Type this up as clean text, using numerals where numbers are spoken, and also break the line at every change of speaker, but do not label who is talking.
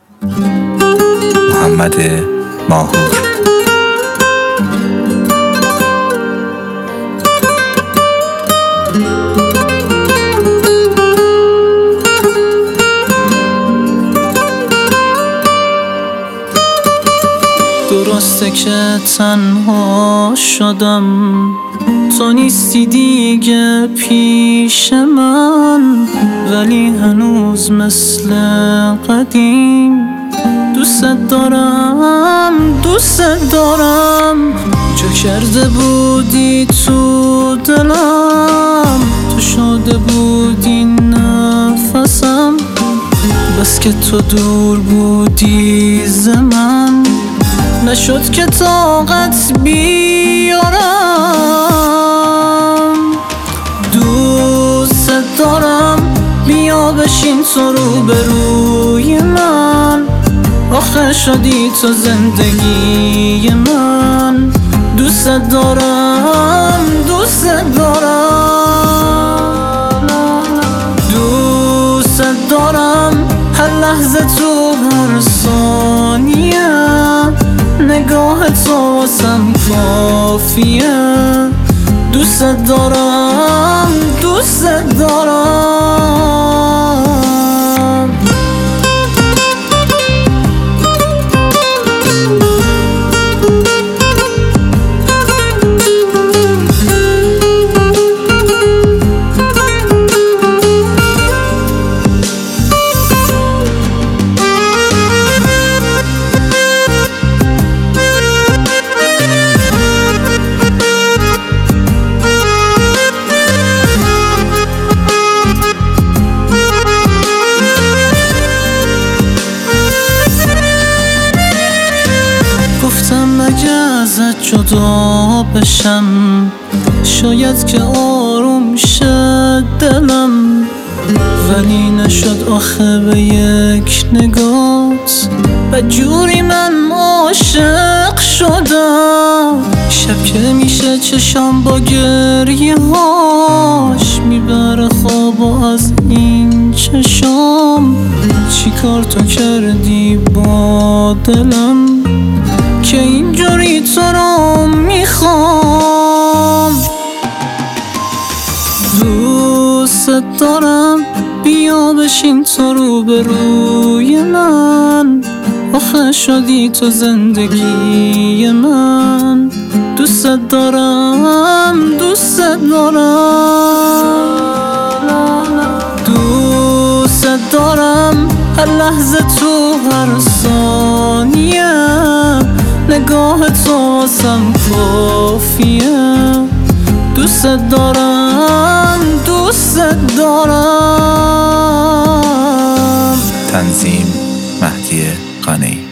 محمد ماهور.
درسته که تنها شدم، تو نیستی دیگه پیش من، ولی هنوز مثل قدیم دوست دارم، دوست دارم. جا کرده بودی تو دلم، تو شده بودی نفسم، بس که تو دور بودی ز من، نشد که طاقت بیارم. دوست دارم، بیا بشین تو روبروی من، آخه شدی تو زندگی من. دوست دارم، دوست دارم، دوست دارم. هر لحظه تو هر ثانیه، نگاه تو واسم کافیه. دوست دارم، دوست دارم. گفتم اگه ازت جدا بشم، شاید که آروم شه دلم، ولی نشد آخه به یک نگات، بدجوری من عاشق شدم. شب که میشه چشام با گریه هاش میبره خواب و از این چشام. چی کار تو کردی با دلم که اینجوری تو رو میخوام. دوست دارم، بیا بشین تو روبروی من، آخه شدی تو زندگی من. دوست دارم، دوست دارم، دوست دارم. هر لحظه تو هر ثانیه، نگاه تو واسم کافیه. دوست دارم، دوست دارم.
تنظیم مهدی قانعی.